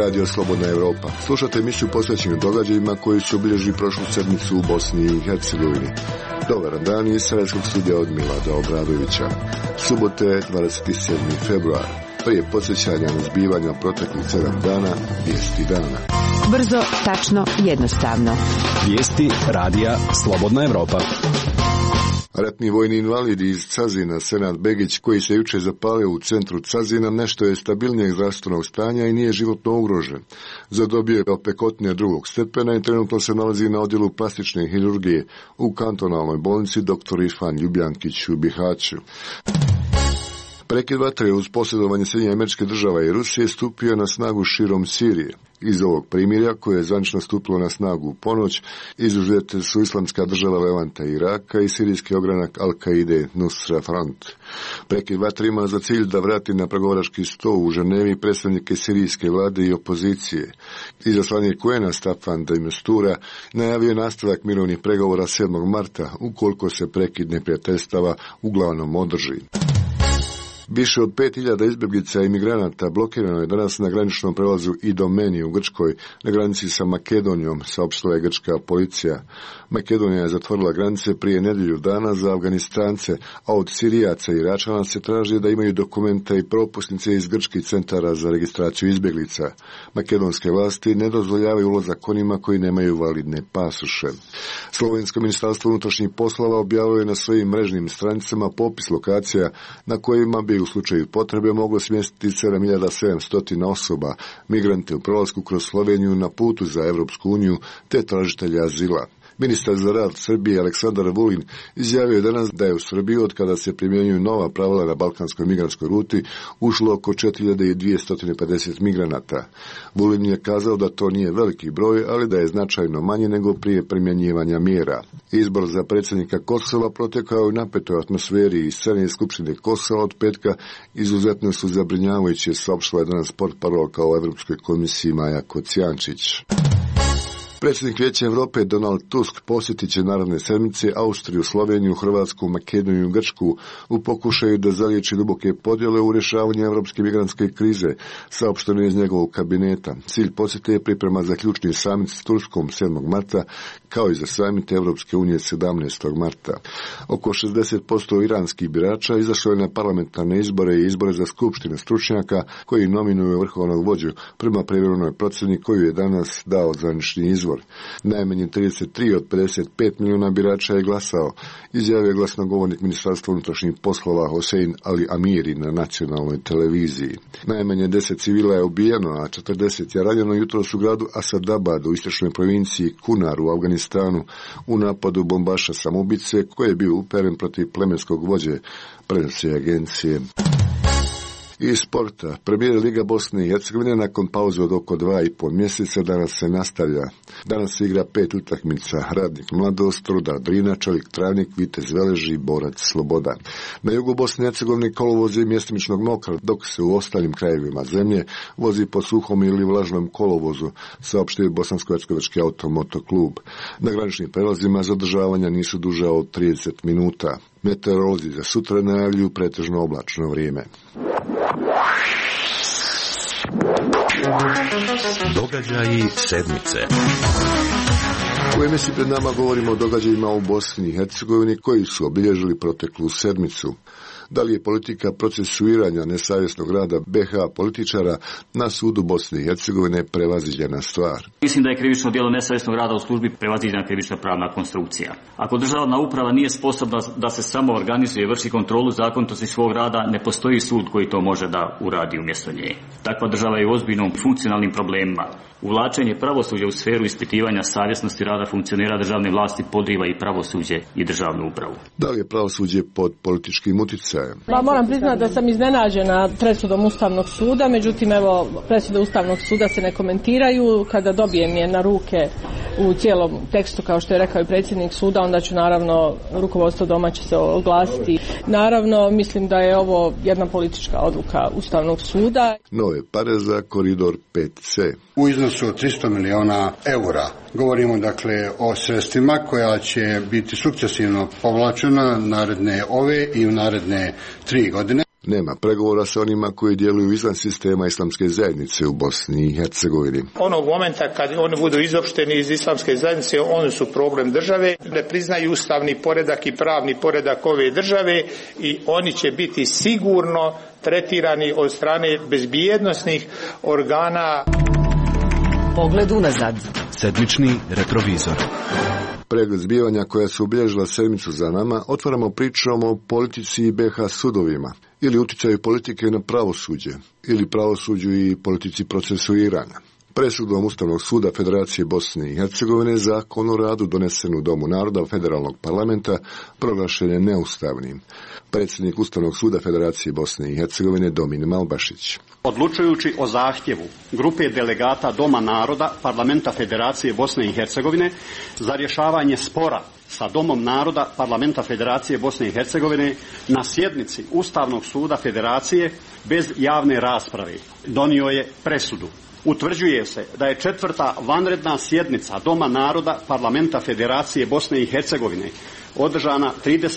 Radio Slobodna Europa. Slušate emisiju posvećenu događajima koji su obilježili prošlu sedmicu u Bosni i Hercegovini. Dobar dan iz Sarajevskog studija od Milada Obradovića. Subote 27. februar. Prije podsjećanja na zbivanja proteklih 7 dana, vijesti dana. Brzo, tačno, jednostavno. Vijesti Radija Slobodna Europa. Ratni vojni invalidi iz Cazina, Senad Begić, koji se jučer zapalio u centru Cazina, nešto je stabilnijeg zdravstvenog stanja i nije životno ugrožen. Zadobio je opekotnije drugog stepena i trenutno se nalazi na odjelu plastične hirurgije u kantonalnoj bolnici dr. Irfan Ljubljankić u Bihaću. Prekid vatre uz posjedovanje Sjedinjenih Američkih Država i Rusije stupio na snagu širom Sirije. Iz ovog primirja, koje je zvanično stupilo na snagu u ponoć, izuzete su Islamska država Levanta i Iraka i sirijski ogranak Al-Kaide Nusra Front. Prekid vatre ima za cilj da vrati na pregovarački sto u Ženevi predstavnike sirijske vlade i opozicije. Izaslanik UN-a Staffan de Mistura najavio nastavak mirovnih pregovora 7. marta, ukoliko se prekid neprijateljstava uglavnom održi. Više od 5.000 izbjeglica i migranata blokirano je danas na graničnom prelazu Idomeni u Grčkoj, na granici sa Makedonijom, saopštila je grčka policija. Makedonija je zatvorila granice prije nedjelju dana za Afganistance, a od Sirijaca i Iračana se traži da imaju dokumente i propusnice iz grčkih centara za registraciju izbjeglica. Makedonske vlasti ne dozvoljavaju ulazak onima koji nemaju validne pasoše. Slovensko ministarstvo unutrašnjih poslova objavilo je na svojim mrežnim stranicama popis lokacija na kojima bi u slučaju potrebe moglo smjestiti 7.700 osoba, migrante u prolasku kroz Sloveniju na putu za Europsku uniju te tražitelja azila. Ministar za rad Srbije Aleksandar Vulin izjavio je danas da je u Srbiju, od kada se primjenjuju nova pravila na balkanskoj migrantskoj ruti, ušlo oko 4.250 migranata. Vulin je kazao da to nije veliki broj, ali da je značajno manje nego prije primjenjivanja mjera. Izbor za predsjednika Kosova protekao je u napetoj atmosferi i scene Skupštine Kosova od petka izuzetno su zabrinjavajuće, saopštila je danas portparolka u Europskoj komisiji Maja Kocijančić. Predsjednik Vijeća Europe Donald Tusk posjetit će naredne sedmice Austriju, Sloveniju, Hrvatsku, Makedoniju i Grčku u pokušaju da zaliječi duboke podjele u rješavanju europske migrantske krize, saopšteno iz njegovog kabineta. Cilj posjete je priprema za ključni samit s Turskom 7. marta, kao i za samit Europske unije 17. marta. Oko 60% iranskih birača izašlo je na parlamentarne izbore i izbore za skupštine stručnjaka koji nominuju vrhovnog vođu prema privremenoj procjeni koju je danas dao zvanični izvor. Najmanje 33 od 55 milijuna birača je glasao, izjavio je glasnogovornik Ministarstva unutrašnjih poslova Hossein Ali Amiri na nacionalnoj televiziji. Najmanje 10 civila je ubijeno, a 40 je ranjeno jutros u gradu Asadabad u istočnoj provinciji Kunar u Afganistanu u napadu bombaša samoubice koji je bio uperen protiv plemenskog vođe, prenosi agencije. Iz sporta, Premijer Liga Bosne i Hercegovine nakon pauze od oko 2,5 mjeseca danas se nastavlja. Danas se igra 5 utakmica: Radnik Mladost, Rudar Drina, Čelik Travnik, Vitez Velež i Borac Sloboda. Na jugu Bosne i Hercegovine kolovoz je mjestimičnog mokra, dok se u ostalim krajevima zemlje vozi po suhom ili vlažnom kolovozu, saopštio Bosansko-hercegovački automoto klub. Na graničnim prelazima zadržavanja nisu duža od 30 minuta. Meteorolozi za sutra najavljuju pretežno oblačno vrijeme. Događaji sedmice. U emisiji pred nama govorimo o događajima u Bosni i Hercegovini koji su obilježili proteklu sedmicu. Da li je politika procesuiranja nesavjesnog rada BiH političara na sudu Bosne i Hercegovine prevaziđena stvar? Mislim da je krivično djelo nesavjesnog rada u službi prevaziđena krivična pravna konstrukcija. Ako državna uprava nije sposobna da se samo organizuje i vrši kontrolu zakonitosti svog rada, ne postoji sud koji to može da uradi umjesto nje. Takva država je u ozbiljnom funkcionalnim problemima. Uvlačenje pravosuđa u sferu ispitivanja savjesnosti rada funkcionera državne vlasti podriva i pravosuđe i državnu upravu. Da li je pravosuđe pod političkim utjecajem? Moram priznati da sam iznenađena presudom Ustavnog suda, međutim presude Ustavnog suda se ne komentiraju. Kada dobijem je na ruke u cijelom tekstu, kao što je rekao i predsjednik suda, onda ću naravno, rukovodstvo doma će se oglasiti. Naravno, mislim da je ovo jedna politička odluka Ustavnog suda. Nove pare za koridor 5C. U iznosu od 300 miliona eura. Govorimo dakle o sredstvima koja će biti sukcesivno povlačena naredne ove i u naredne 3 godine. Nema pregovora sa onima koji djeluju izvan sistema islamske zajednice u Bosni i Hercegovini. Onog momenta kad oni budu izopšteni iz islamske zajednice, oni su problem države, ne priznaju ustavni poredak i pravni poredak ove države i oni će biti sigurno tretirani od strane bezbjednosnih organa. Pogled unazad. Sedmični retrovizor. Pregled zbivanja koja su obilježila sedmicu za nama, otvaramo pričom o politici i BiH sudovima, ili utjecaju politike na pravosuđe, ili pravosuđu i politici procesuiranja. Presudom Ustavnog suda Federacije Bosne i Hercegovine Zakon o radu donesen u Domu naroda Federalnog parlamenta proglašen je neustavnim. Predsjednik Ustavnog suda Federacije Bosne i Hercegovine Domin Malbašić. Odlučujući o zahtjevu grupe delegata Doma naroda Parlamenta Federacije Bosne i Hercegovine za rješavanje spora sa Domom naroda Parlamenta Federacije Bosne i Hercegovine na sjednici Ustavnog suda Federacije bez javne rasprave donio je presudu. Utvrđuje se da je 4. vanredna sjednica Doma naroda Parlamenta Federacije Bosne i Hercegovine održana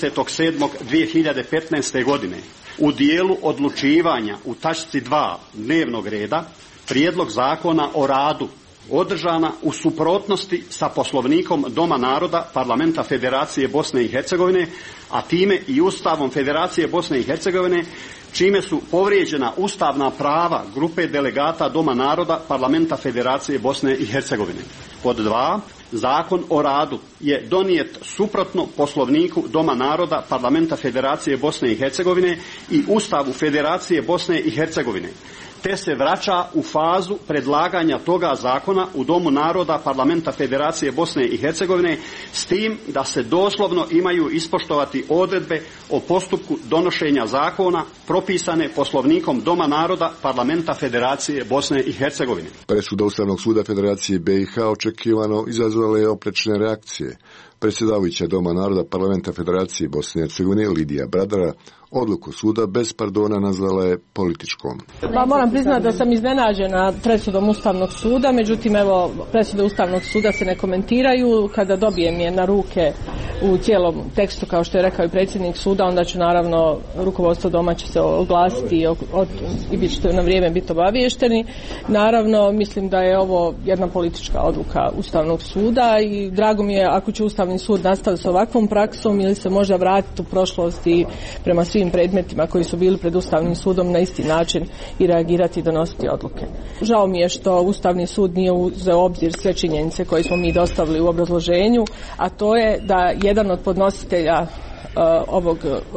30.7.2015. godine u dijelu odlučivanja u tačci 2 dnevnog reda Prijedlog zakona o radu održana u suprotnosti sa Poslovnikom Doma naroda Parlamenta Federacije Bosne i Hercegovine, a time i Ustavom Federacije Bosne i Hercegovine, čime su povrijeđena ustavna prava grupe delegata Doma naroda Parlamenta Federacije Bosne i Hercegovine. Pod 2. Zakon o radu je donijet suprotno Poslovniku Doma naroda Parlamenta Federacije Bosne i Hercegovine i Ustavu Federacije Bosne i Hercegovine, te se vraća u fazu predlaganja toga zakona u Domu naroda Parlamenta Federacije Bosne i Hercegovine, s tim da se doslovno imaju ispoštovati odredbe o postupku donošenja zakona propisane Poslovnikom Doma naroda Parlamenta Federacije Bosne i Hercegovine. Presuda Ustavnog suda Federacije BiH očekivano izazvala je oprečne reakcije. Predsjedavajuća Doma naroda Parlamenta Federacije Bosne i Hercegovine Lidija Bradara odluku suda bez pardona nazvala je političkom. Moram priznati da sam iznenađena presudom Ustavnog suda, međutim evo presude Ustavnog suda se ne komentiraju. Kada dobijem je na ruke u cijelom tekstu, kao što je rekao i predsjednik suda, onda ću naravno, rukovodstvo doma će se oglasiti i bit ćete na vrijeme biti obaviješteni. Naravno, mislim da je ovo jedna politička odluka Ustavnog suda i drago mi je ako će Ustavni sud nastaviti s ovakvom praksom ili se može vratiti u prošlost i prema svim predmetima koji su bili pred Ustavnim sudom na isti način i reagirati i donositi odluke. Žao mi je što Ustavni sud nije uzeo obzir sve činjenice koje smo mi dostavili u obrazloženju, a to je da jedan od podnositelja ovog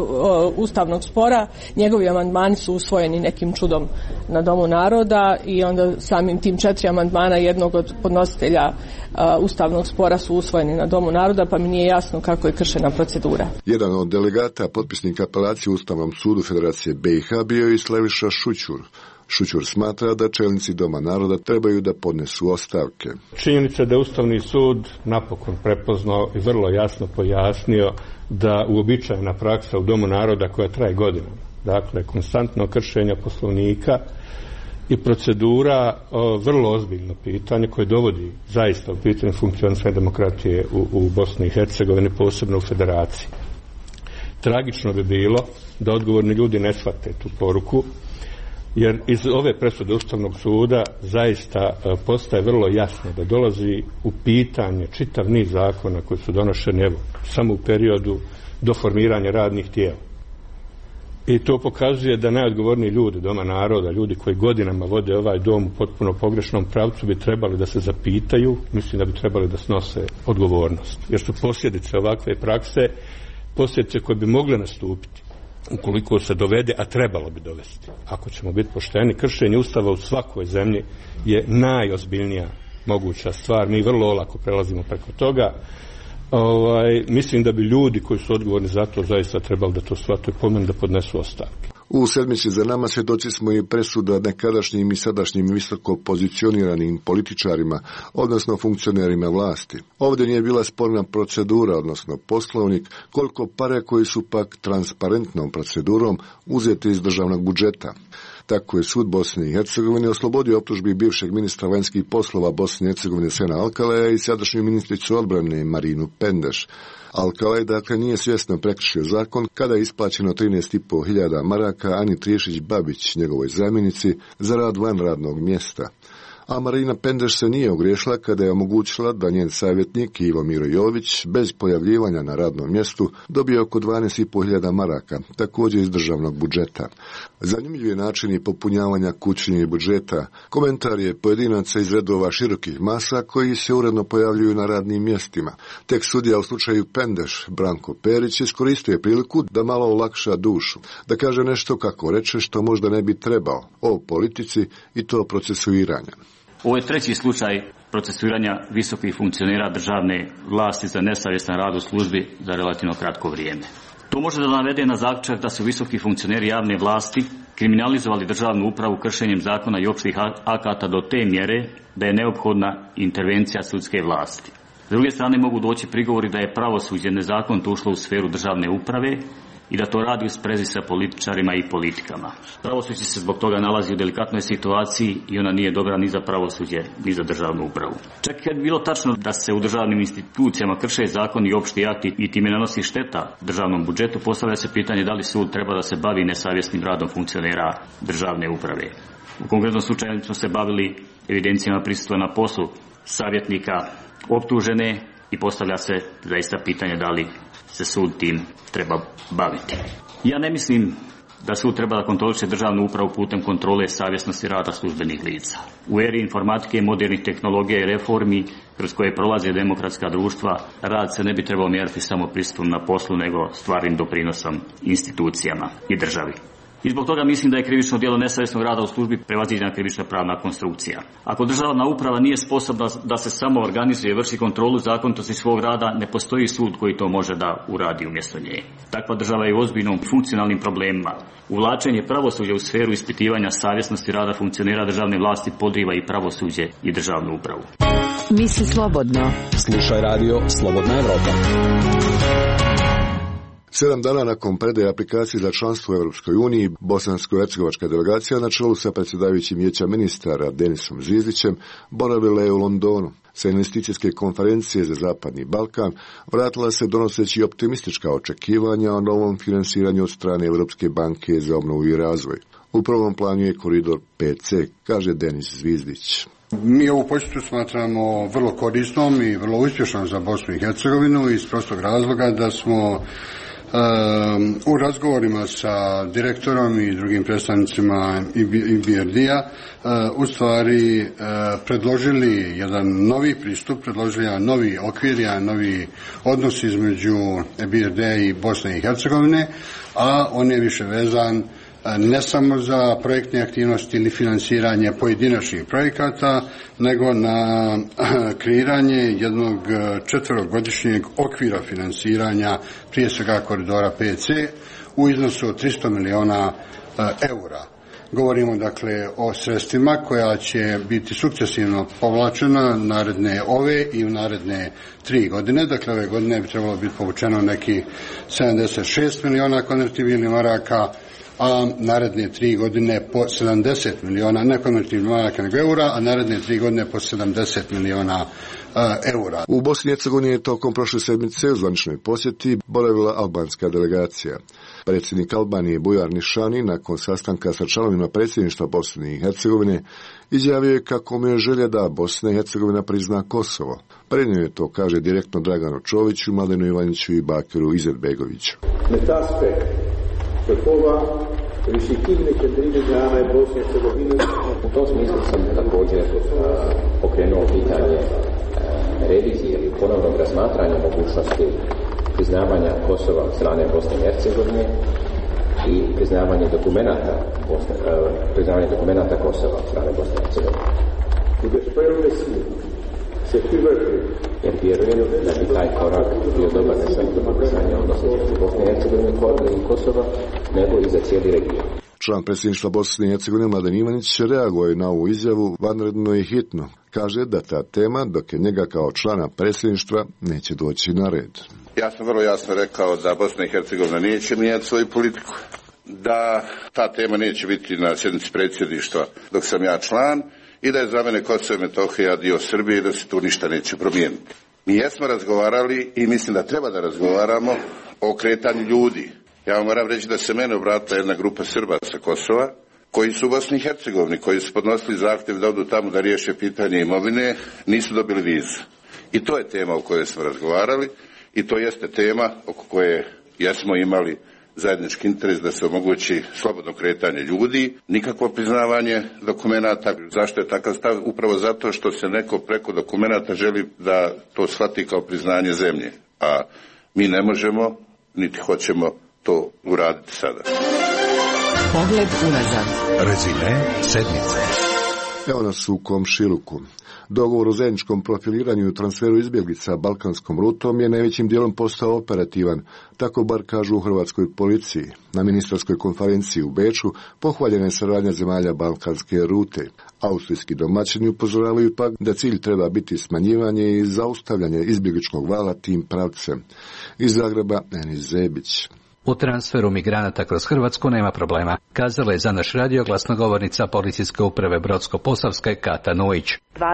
ustavnog spora, njegovi amandmani su usvojeni nekim čudom na Domu naroda i onda samim tim 4 amandmana jednog od podnositelja ustavnog spora su usvojeni na Domu naroda, pa mi nije jasno kako je kršena procedura. Jedan od delegata potpisnika apelacije u Ustavnom sudu Federacije BiH bio je Slaviša Šućur. Šućur smatra da čelnici Doma naroda trebaju da podnesu ostavke. Činjenica da je Ustavni sud napokon prepoznao i vrlo jasno pojasnio da uobičajena praksa u Domu naroda koja traje godinama, dakle konstantno kršenje Poslovnika i procedura, vrlo ozbiljno pitanje koje dovodi zaista u pitanje funkcionisanja demokratije u Bosni i Hercegovini, posebno u Federaciji. Tragično bi bilo da odgovorni ljudi ne shvate tu poruku, jer iz ove presude Ustavnog suda zaista postaje vrlo jasno da dolazi u pitanje čitav niz zakona koji su donošeni samo u periodu do formiranja radnih tijela. I to pokazuje da najodgovorniji ljudi Doma naroda, ljudi koji godinama vode ovaj dom u potpuno pogrešnom pravcu, bi trebali da se zapitaju, mislim da bi trebali da snose odgovornost. Jer su posljedice ovakve prakse, posljedice koje bi mogle nastupiti ukoliko se dovede, a trebalo bi dovesti. Ako ćemo biti pošteni, kršenje Ustava u svakoj zemlji je najozbiljnija moguća stvar. Mi vrlo olako prelazimo preko toga. Mislim da bi ljudi koji su odgovorni za to zaista trebali da to shvate, po meni da podnesu ostavke. U sedmici za nama svjedoci smo i presuda nekadašnjim i sadašnjim visoko pozicioniranim političarima, odnosno funkcionerima vlasti. Ovdje nije bila sporna procedura, odnosno poslovnik, koliko pare koji su pak transparentnom procedurom uzeti iz državnog budžeta. Tako je sud Bosne i Hercegovine oslobodio optužbi bivšeg ministra vanjskih poslova Bosne i Hercegovine Sena Alkaleja i sadašnju ministricu odbrane Marinu Pendeš. Alkalaj dakle nije svjesno prekršio zakon kada je isplaćeno 13.500 maraka Ani Triješić-Babić, njegovoj zamjenici, za rad van radnog mjesta. A Marina Pendeš se nije ogriješila kada je omogućila da njen savjetnik Ivo Miro Jović bez pojavljivanja na radnom mjestu dobije oko 12.500 maraka, također iz državnog budžeta. Zanimljiv je način popunjavanja kućnih budžeta. Komentar je pojedinaca iz redova širokih masa koji se uredno pojavljuju na radnim mjestima. Tek sudija u slučaju Pendeš, Branko Perić, iskoristio je priliku da malo olakša dušu, da kaže nešto kako reče što možda ne bi trebao, o politici i to procesuiranja. Ovo je treći slučaj procesuiranja visokih funkcionera državne vlasti za nesavjestan rad u službi za relativno kratko vrijeme. To može da navede na zaključak da su visoki funkcioneri javne vlasti kriminalizovali državnu upravu kršenjem zakona i opštih akata do te mjere da je neophodna intervencija sudske vlasti. S druge strane mogu doći prigovori da je pravosuđe nezakonito ušlo u sferu državne uprave i da to radi u sprezi sa političarima i politikama. Pravosuđe se zbog toga nalazi u delikatnoj situaciji i ona nije dobra ni za pravosuđe, ni za državnu upravu. Čak kad bi bilo tačno da se u državnim institucijama krše zakoni i opšti akti i time nanosi šteta državnom budžetu, postavlja se pitanje da li sud treba da se bavi nesavjesnim radom funkcionera državne uprave. U konkretnom slučaju smo se bavili evidencijama prisustva na poslu savjetnika optužene i postavlja se zaista pitanje da li se sud tim treba baviti. Ja ne mislim da sud treba da kontroliše državnu upravu putem kontrole savjesnosti rada službenih lica. U eri informatike, modernih tehnologija i reformi kroz koje prolaze demokratska društva, rad se ne bi trebao mjeriti samo prisustvom na poslu, nego stvarnim doprinosom institucijama i državi. I zbog toga mislim da je krivično djelo nesavjesnog rada u službi prevaziđena krivična pravna konstrukcija. Ako državna uprava nije sposobna da se samo organizuje i vrši kontrolu zakonitosti svog rada, ne postoji sud koji to može da uradi umjesto nje. Takva država je u ozbiljnom funkcionalnim problemima. Uvlačenje pravosuđa u sferu ispitivanja savjesnosti rada funkcionera državne vlasti podriva i pravosuđe i državnu upravu. Misli slobodno. Slušaj radio Slobodna Evropa. 7 dana nakon predaje aplikacije za članstvo u Europskoj uniji, bosansko-hercegovačka delegacija na čelu sa predsjedavajućim vijeća ministara Denisom Zvizdićem boravila je u Londonu. Sa investicijske konferencije za Zapadni Balkan vratila se donoseći optimistička očekivanja o novom finansiranju od strane Europske banke za obnovu i razvoj. U prvom planu je koridor 5C, kaže Denis Zvizdić. Mi ovu posjetu smatramo vrlo korisnom i vrlo uspješnom za Bosnu i Hercegovinu iz prostog razloga da smo u razgovorima sa direktorom i drugim predstavnicima EBRD-a u stvari predložili jedan novi pristup, predložili jedan novi okvir, jedan novi odnos između EBRD-a i Bosne i Hercegovine, a on je više vezan ne samo za projektne aktivnosti ili finansiranje pojedinačnih projekata, nego na kreiranje jednog 4-godišnjeg okvira finansiranja, prije svega koridora 5C, u iznosu od 300 miliona eura. Govorimo dakle o sredstvima koja će biti sukcesivno povlačena ove i u naredne 3 godine. Dakle, ove godine bi trebalo biti povučeno neki 76 miliona konvertibilnih maraka, a naredne 3 godine po 70 miliona, ne konvertibilnih maraka nego eura, a naredne 3 godine po 70 miliona eura. U Bosni i Hercegovini je tokom prošle sedmice u zvaničnoj posjeti boravila albanska delegacija. Predsjednik Albanije Bujar Nišani nakon sastanka sa članovima predsjedništva Bosne i Hercegovine izjavio je kako mu je želja da Bosna i Hercegovina prizna Kosovo. Prenio je to, kaže direktno Draganu Čoviću, Mladenu Ivaniću i Bakiru Izetbegoviću. U tom smislu sam također pokrenuo pitanje revizije ili ponovnog razmatranja mogućnosti priznavanja Kosova od strane Bosne i Hercegovine i priznavanje dokumenata Kosova od strane Bosne i Hercegovine. Jer vjerujem da bi taj korak bio dobar ne samo za poboljšanje odnosa između Bosne i Hercegovine i Kosova, nego i za cijeli region. Član predsjedništva Bosne i Hercegovine Mladen Ivanić reaguje na ovu izjavu vanredno i hitno. Kaže da ta tema, dok je njega kao člana predsjedništva, neće doći na red. Ja sam vrlo jasno rekao da Bosna i Hercegovina neće mijenjati svoju politiku. da ta tema neće biti na sjednici predsjedništva dok sam ja član i da je za mene Kosovo i Metohija dio Srbije i da se tu ništa neće promijeniti. Mi jesmo razgovarali i mislim da treba da razgovaramo o kretanju ljudi. Ja vam moram reći da se mene obratila jedna grupa Srba sa Kosova koji su u Bosni i Hercegovini, koji su podnosili zahtjev da odu tamo da riješe pitanje imovine, nisu dobili vizu. I to je tema o kojoj smo razgovarali i to jeste tema oko koje jesmo imali zajednički interes da se omogući slobodno kretanje ljudi, nikakvo priznavanje dokumenata. Zašto je takav stav? Upravo zato što se neko preko dokumenata želi da to shvati kao priznanje zemlje. A mi ne možemo, niti hoćemo to uraditi sada. Pogled unazad. Rezime sedmice. Evo nas u komšiluku. Dogovor o zajedničkom profiliranju i transferu izbjeglica balkanskom rutom je najvećim dijelom postao operativan, tako bar kažu u hrvatskoj policiji. Na ministarskoj konferenciji u Beču pohvaljena je saradnja zemalja balkanske rute. Austrijski domaćini upozoravaju pak da cilj treba biti smanjivanje i zaustavljanje izbjegličkog vala tim pravcem. Iz Zagreba Enis Zebić. U transferu migranata kroz Hrvatsku nema problema, kazala je za naš radio glasnogovornica policijske uprave Brodsko-Posavske Kata Nujić.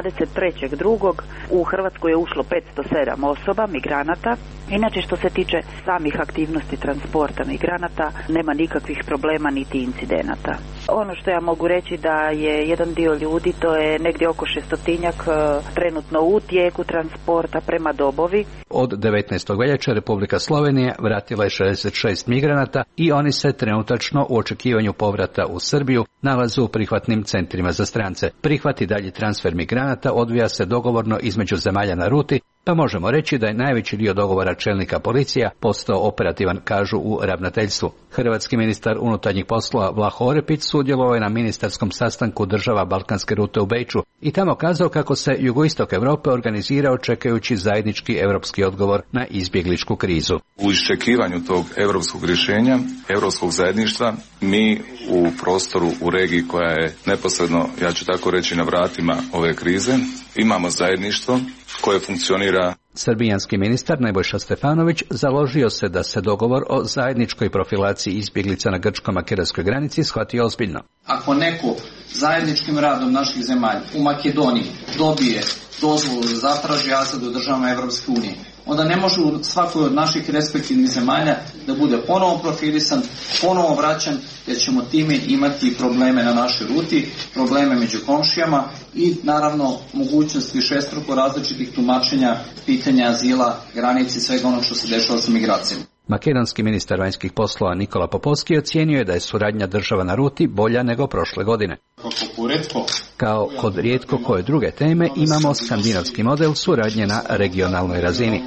23.2. u Hrvatsku je ušlo 507 osoba, migranata. Inače što se tiče samih aktivnosti transporta migranata, nema nikakvih problema niti incidenata. Ono što ja mogu reći da je jedan dio ljudi, to je negdje oko 600 trenutno u tijeku transporta prema Dobovi. Od 19. veljače Republika Slovenija vratila je 66 migranata i oni se trenutačno u očekivanju povrata u Srbiju nalaze u prihvatnim centrima za strance. Prihvat i dalji transfer migranata odvija se dogovorno između zemalja na ruti, pa možemo reći da je najveći dio dogovora čelnika policija postao operativan, kažu u ravnateljstvu. Hrvatski ministar unutarnjih poslova Vlaho Orepić sudjelovao je na ministarskom sastanku država balkanske rute u Beču i tamo kazao kako se jugoistok Europe organizirao čekajući zajednički europski odgovor na izbjegličku krizu. U iščekivanju tog europskog rješenja, europskog zajedništva, mi u prostoru, u regiji koja je neposredno, ja ću tako reći, na vratima ove krize, imamo zajedništvo koje funkcionira. Srbijanski ministar Nebojša Stefanović založio se da se dogovor o zajedničkoj profilaciji izbjeglica na grčko-makedonskoj granici shvati ozbiljno. Ako neko zajedničkim radom naših zemalja u Makedoniji dobije dozvolu da zatraži azil u državama Evropske unije, onda ne može u svakoj od naših respektivnih zemalja da bude ponovo profilisan, ponovo vraćan, jer ćemo time imati probleme na našoj ruti, probleme među komšijama i naravno mogućnost višestruko različitih tumačenja pitanja azila, granici, svega onog što se dešava sa migracijama. Makedonski ministar vanjskih poslova Nikola Popovski ocijenio je da je suradnja država na ruti bolja nego prošle godine. Kao kod rijetko koje druge teme imamo skandinavski model suradnje na regionalnoj razini.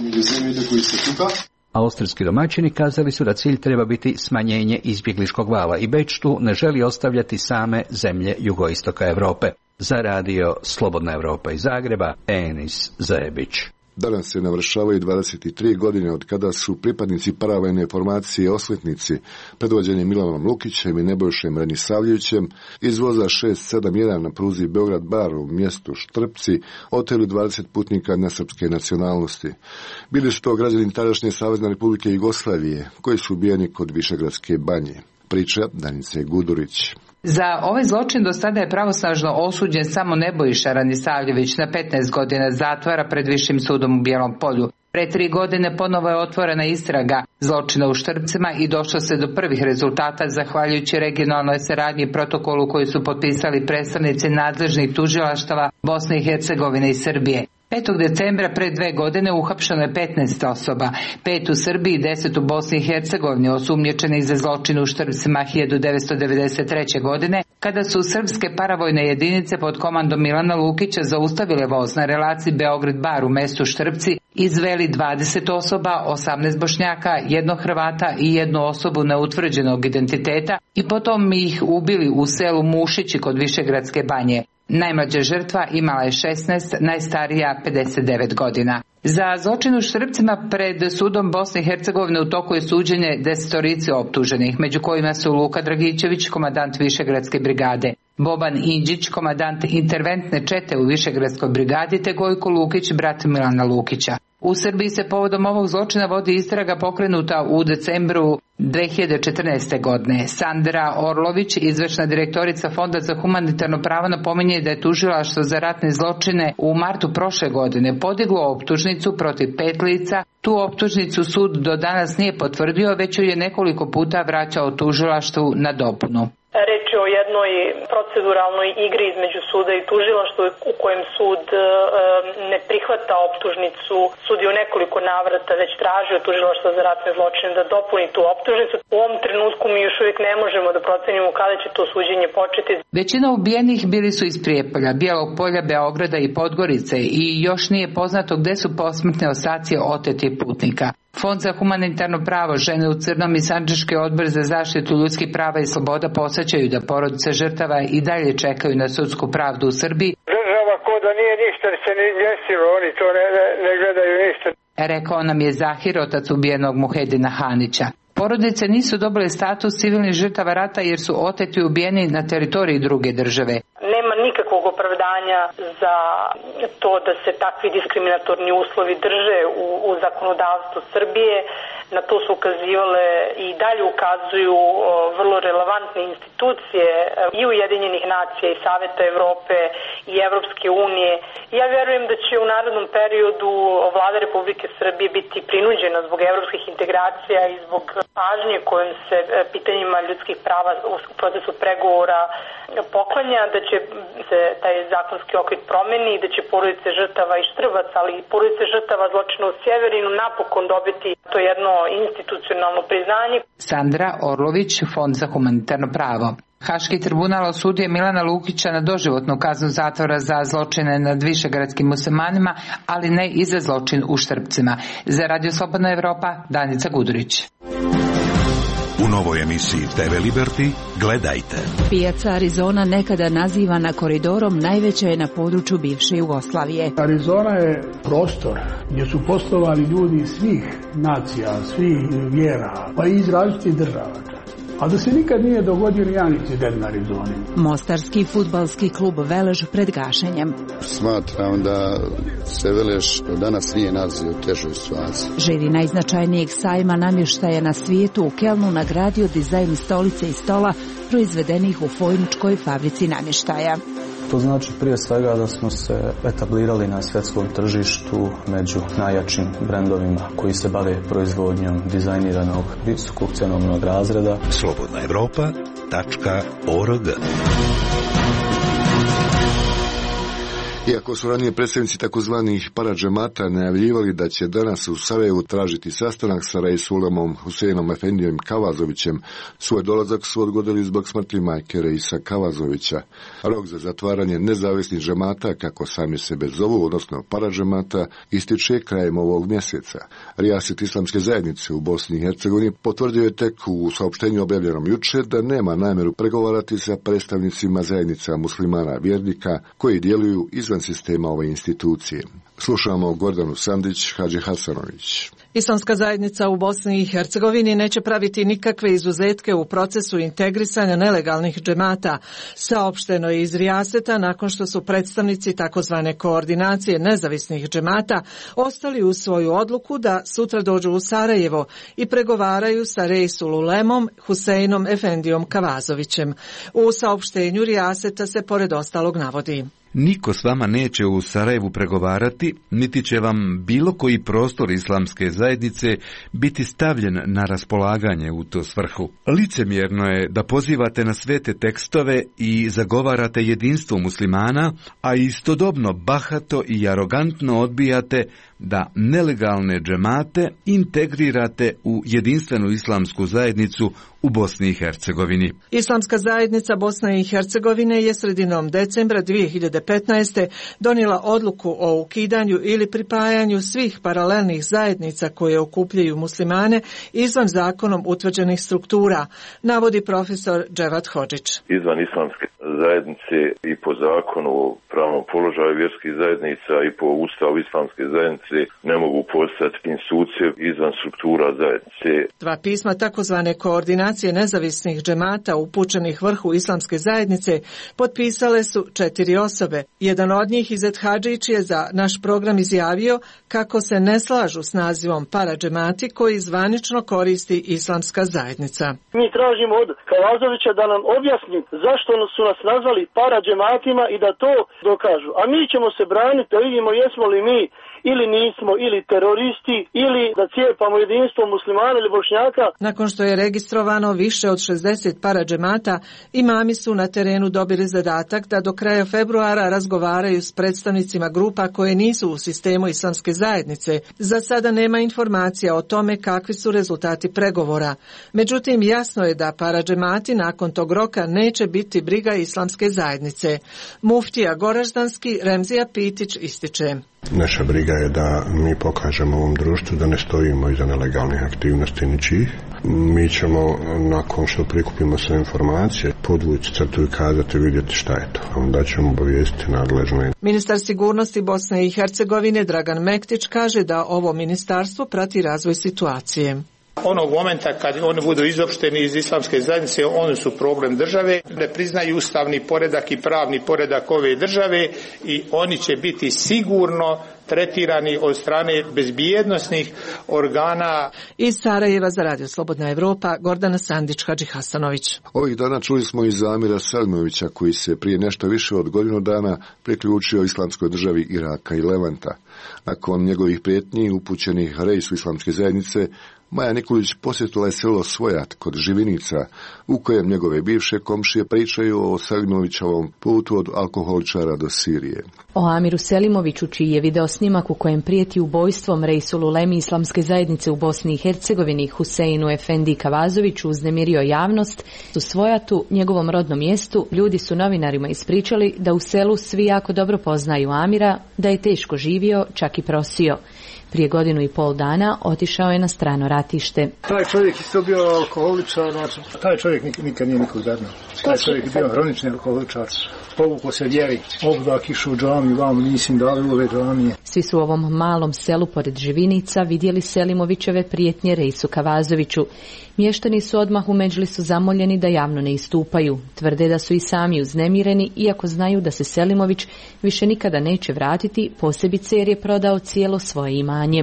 Austrijski domaćini kazali su da cilj treba biti smanjenje izbjegličkog vala i Beč tu ne želi ostavljati same zemlje jugoistoka Europe. Za radio Slobodna Europa iz Zagreba, Enis Zebić. Danas se navršavaju 23 godine od kada su pripadnici paravojne formacije Osvetnici, predvođeni Milanom Lukićem i Nebojšem Renisavljevićem, iz voza 671 na pruzi Beograd-Bar u mjestu Štrpci oteli 20 putnika nesrpske nacionalnosti. Bili su to građani tadašnje Savezne Republike Jugoslavije, koji su ubijeni kod Višegradske banje. Priča Danice Gudurić. Za ovaj zločin do sada je pravosnažno osuđen samo Nebojša Ranisavljević na 15 godina zatvora pred Višim sudom u Bijelom Polju. Pre 3 godine ponovo je otvorena istraga zločina u Štrpcima i došlo se do prvih rezultata zahvaljujući regionalnoj saradnji i protokolu koji su potpisali predstavnici nadležnih tužilaštava Bosne i Hercegovine i Srbije. 5. decembra pre 2 godine uhapšeno je 15 osoba, 5 u Srbiji i 10 u Bosni i Hercegovini, osumnjičeni za zločin u Štrpcima 1993. godine, kada su srpske paravojne jedinice pod komandom Milana Lukića zaustavile voz na relaciji Beograd-Bar u mestu Štrpci, izveli 20 osoba, 18 Bošnjaka, 1 Hrvata i 1 osobu neutvrđenog identiteta i potom ih ubili u selu Mušići kod Višegradske banje. Najmlađa žrtva imala je 16, najstarija 59 godina. Za zločin u Štrpcima pred sudom Bosne i Hercegovine u toku je suđenje 10 optuženih, među kojima su Luka Dragićević, komandant Višegradske brigade, Boban Indžić, komandant interventne čete u Višegradskoj brigadi, te Gojko Lukić, brat Milana Lukića. U Srbiji se povodom ovog zločina vodi istraga pokrenuta u decembru 2014. godine. Sandra Orlović, izvršna direktorica Fonda za humanitarno pravo, napominje da je tužilaštvo za ratne zločine u martu prošle godine podiglo optužnicu protiv 5 lica. Tu optužnicu sud do danas nije potvrdio, već ju je nekoliko puta vraćao tužilaštvu na dopunu. Reč je o jednoj proceduralnoj igri između suda i tužilaštva u kojem sud ne prihvata optužnicu. Sud je u nekoliko navrata već tražio tužilaštvo za ratne zločine da dopuni tu optužnicu. U ovom trenutku mi još uvijek ne možemo da procenimo kada će to suđenje početi. Većina ubijenih bili su iz Prijepolja, Bijelog Polja, Beograda i Podgorice i još nije poznato gde su posmrtne ostaci otetih putnika. Fond za humanitarno pravo, Žene u crnom i Sandžački odbor za zaštitu ljudskih prava i sloboda podsjećaju da porodice žrtava i dalje čekaju na sudsku pravdu u Srbiji. Država ko da nije ništa se ne desilo, oni to ne gledaju ništa. Rekao nam je Zahir, otac ubijenog Muhedina Hanića. Porodice nisu dobile status civilnih žrtava rata jer su oteti i ubijeni na teritoriji druge države. Nema nikakvog opravdanja za to da se takvi diskriminatorni uslovi drže u zakonodavstvu Srbije. Na to su ukazivale i dalje ukazuju vrlo relevantne institucije i Ujedinjenih nacija i Saveta Evrope i Evropske unije. Ja vjerujem da će u narednom periodu Vlada Republike Srbije biti prinuđena zbog evropskih integracija i zbog pažnje kojom se pitanjima ljudskih prava u procesu pregovora poklanja, da će se taj zakonski okvir promeni i da će porodice žrtava i Štrbac, ali i porodice žrtava zločina u Sjeverinu napokon dobiti to jedno institucionalno priznanje. Sandra Orlović, Fond za humanitarno pravo. Haški tribunal osudio Milana Lukića na doživotnu kaznu zatvora za zločine nad višegradskim muslimanima, ali ne i za zločin u Štrpcima. Za Radio Slobodna Evropa, Danica Gudurić. U novoj emisiji TV Liberty gledajte. Pijaca Arizona, nekada nazivana koridorom, najveća je na području bivše Jugoslavije. Arizona je prostor gdje su poslovali ljudi svih nacija, svih vjera, pa i iz različitih država. A da se nikad nije dogodio nijedan incident na Arizoni. Mostarski fudbalski klub Velež pred gašenjem. Smatram da se Velež danas nije nalazi u težoj situaciji. Žiri najznačajnijeg sajma namještaja na svijetu u Kelnu nagradio dizajn stolice i stola proizvedenih u Fojničkoj fabrici namještaja. To znači prije svega da smo se etablirali na svjetskom tržištu među najjačim brendovima koji se bave proizvodnjom dizajniranog visokog cenovnog razreda. slobodnaevropa.org. Iako su ranije predstavnici takozvanih paradžemata najavljivali da će danas u Sarajevu tražiti sastanak sa Reisulemom Huseinom Efendijom Kavazovićem, svoj dolazak su odgodili zbog smrti majke Reisa Kavazovića. Rok za zatvaranje nezavisnih džemata, kako sami sebe zovu, odnosno paradžemata, ističe krajem ovog mjeseca. Rijaset Islamske zajednice u Bosni i Hercegovini potvrdio je tek u saopštenju objavljenom jučer da nema namjeru pregovarati sa predstavnicima zajednica muslimana vjernika koji djeluju izvan sistema ove institucije. Slušamo Gordanu Sandić, Hadži Hasanović. Islamska zajednica u Bosni i Hercegovini neće praviti nikakve izuzetke u procesu integrisanja nelegalnih džemata, saopšteno je iz Rijaseta nakon što su predstavnici takozvane koordinacije nezavisnih džemata ostali uz svoju odluku da sutra dođu u Sarajevo i pregovaraju sa Reisulemom Huseinom Efendijom Kavazovićem. U saopštenju Rijaseta se pored ostalog navodi: niko s vama neće u Sarajevu pregovarati, niti će vam bilo koji prostor islamske zajednice biti stavljen na raspolaganje u tu svrhu. Licemjerno je da pozivate na svete tekstove i zagovarate jedinstvo muslimana, a istodobno bahato i arogantno odbijate da nelegalne džemate integrirate u jedinstvenu islamsku zajednicu u Bosni i Hercegovini. Islamska zajednica Bosne i Hercegovine je sredinom decembra 2015. donijela odluku o ukidanju ili pripajanju svih paralelnih zajednica koje okupljaju muslimane izvan zakonom utvrđenih struktura, navodi profesor Dževat Hodžić. Izvan islamske zajednice i po zakonu o pravnom položaju vjerskih zajednica i po ustavu islamske zajednice ne mogu postati institucije izvan struktura zajednice. Dva pisma takozvane koordinacije nezavisnih džemata upućenih vrhu islamske zajednice potpisale su 4 osobe. osobe. Jedan od njih, Izet Hadžić, je za naš program izjavio kako se ne slažu s nazivom paradžemati koji zvanično koristi islamska zajednica. Mi tražimo od Kavazovića da nam objasni zašto su nas nazvali paradžematima i da to dokažu. A mi ćemo se braniti da vidimo jesmo li mi ili nismo, ili teroristi, ili da cijepamo jedinstvo muslimana ili bošnjaka. Nakon što je registrovano više od 60 paradžemata, imami su na terenu dobili zadatak da do kraja februara razgovaraju s predstavnicima grupa koje nisu u sistemu islamske zajednice. Za sada nema informacija o tome kakvi su rezultati pregovora. Međutim, jasno je da paradžemati nakon tog roka neće biti briga islamske zajednice. Muftija Goraždanski Remzija Pitić ističe. Naša briga je da mi pokažemo ovom društvu da ne stojimo iza nelegalnih aktivnosti ničih. Mi ćemo, nakon što prikupimo sve informacije, podvući crtu i kazati, vidjeti šta je to. Onda ćemo obavijestiti nadležne. Ministar sigurnosti Bosne i Hercegovine Dragan Mektić kaže da ovo ministarstvo prati razvoj situacije. Onog momenta kad oni budu izopšteni iz islamske zajednice, oni su problem države, ne priznaju ustavni poredak i pravni poredak ove države i oni će biti sigurno tretirani od strane bezbjednosnih organa. Iz Sarajeva za Radio Slobodna Evropa, Gordana Sandić, Hadži Hasanović. Ovih dana čuli smo iz Amira Selimovića, koji se prije nešto više od godinu dana priključio islamskoj državi Iraka i Levanta. Nakon njegovih prijetnji upućenih rejsu islamske zajednice, Maja Nikolić posjetila je selo Svojat kod Živinica, u kojem njegove bivše komšije pričaju o Selimovićevom putu od alkoholičara do Sirije. O Amiru Selimoviću, čiji je video snimak u kojem prijeti ubojstvom Rejsul Ulemi islamske zajednice u Bosni i Hercegovini Huseinu Efendi Kavazoviću uznemirio javnost, u Svojatu, njegovom rodnom mjestu, ljudi su novinarima ispričali da u selu svi jako dobro poznaju Amira, da je teško živio, čak i prosio. Prije 1,5 godina otišao je na strano ratište. Taj čovjek je isto bio alkoholičar, znači, taj čovjek nikad nije nikog zadnao. Taj čovjek je bio hronični alkoholičar. Povukao se vjeri, obdak išao u džamiju, vam nisim dali ove džamije. Svi su u ovom malom selu pored Živinica vidjeli Selimovićeve prijetnje Rejsu Kavazoviću. Mještani su odmah u Medžlisu zamoljeni da javno ne istupaju. Tvrde da su i sami uznemireni, iako znaju da se Selimović više nikada neće vratiti, posebice jer je prodao cijelo svoje imanje.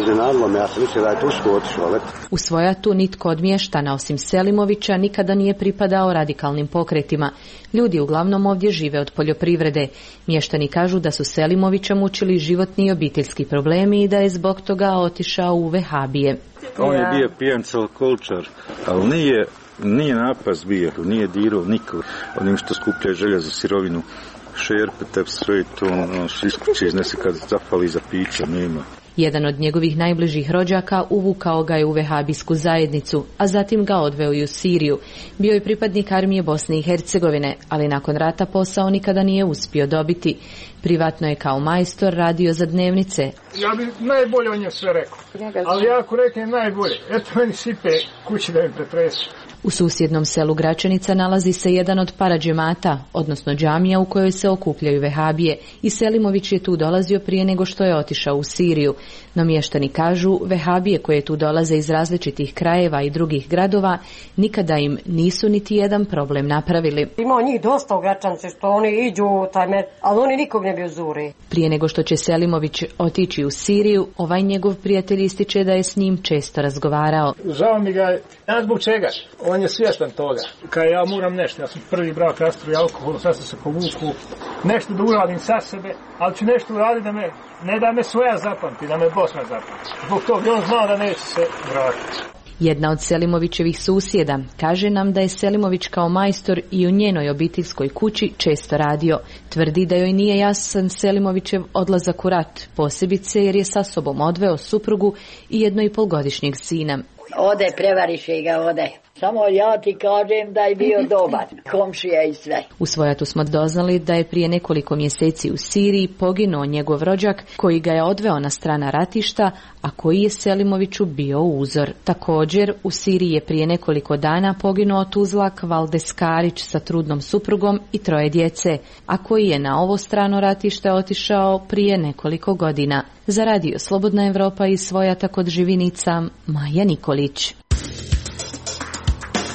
U Svojatu nitko od mještana osim Selimovića nikada nije pripadao radikalnim pokretima. Ljudi uglavnom ovdje žive od poljoprivrede. Mještani kažu da su Selimovića mučili životni i obiteljski problemi i da je zbog toga otišao u vehabije. On je bio pijanca alkoholičar, ali nije napast bio, nije dirao nikog. Onim što skuplja željezo, sirovinu, šerpe, tep, sve to, iz kuće iznese kad zapali za pića, nema. Jedan od njegovih najbližih rođaka uvukao ga je u vehabijsku zajednicu, a zatim ga odveo i u Siriju. Bio je pripadnik armije Bosne i Hercegovine, ali nakon rata posao nikada nije uspio dobiti. Privatno je kao majstor radio za dnevnice. Ja bi najbolje o njemu sve rekao, ali ja ako reknem najbolje, eto meni sipe kući da mi pretresu. U susjednom selu Gračanica nalazi se jedan od paradžemata, odnosno džamija u kojoj se okupljaju vehabije, i Selimović je tu dolazio prije nego što je otišao u Siriju. No mještani kažu, vehabije koje tu dolaze iz različitih krajeva i drugih gradova, nikada im nisu niti jedan problem napravili. Ima njih dosta u Gračanici što oni iđu ali oni nikog ne bi uzuri. Prije nego što će Selimović otići u Siriju, ovaj njegov prijatelj ističe da je s njim često razgovarao. Žao mi ga, ja zbog čega? On je svjestan toga. Kad ja moram nešto, ja sam prvi brak rastroj alkohol, sad sam se povuku, nešto da uradim sa sebe, ali ću nešto uraditi da me svoja zapamti, da me Bosna zapamti. Zbog toga on znao da neće se vratiti. Jedna od Selimovićevih susjeda kaže nam da je Selimović kao majstor i u njenoj obiteljskoj kući često radio. Tvrdi da joj nije jasan Selimovićev odlazak u rat, posebice jer je sa sobom odveo suprugu i 1,5-godišnjeg sina. Ode, prevariše ga, ode. Samo ja ti kažem da je bio dobar, komšija i sve. U Svojatu smo doznali da je prije nekoliko mjeseci u Siriji poginuo njegov rođak koji ga je odveo na strana ratišta, a koji je Selimoviću bio uzor. Također, u Siriji je prije nekoliko dana poginuo tuzlak Valdes Karić sa trudnom suprugom i 3 djece, a koji je na ovo strano ratište otišao prije nekoliko godina. Za Radio Slobodna Evropa iz Svojata kod Živinica, Maja Nikolić.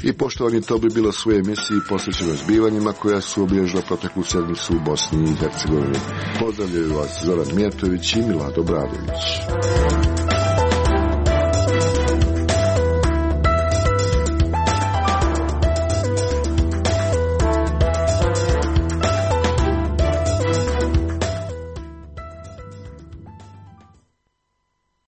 I poštovani, to bi bilo sve emisiji posvećeno zbivanjima koja su obilježila proteklu sedmicu u Bosni i Hercegovini. Pozdravljaju vas Zoran Mijatović i Milado Bradović.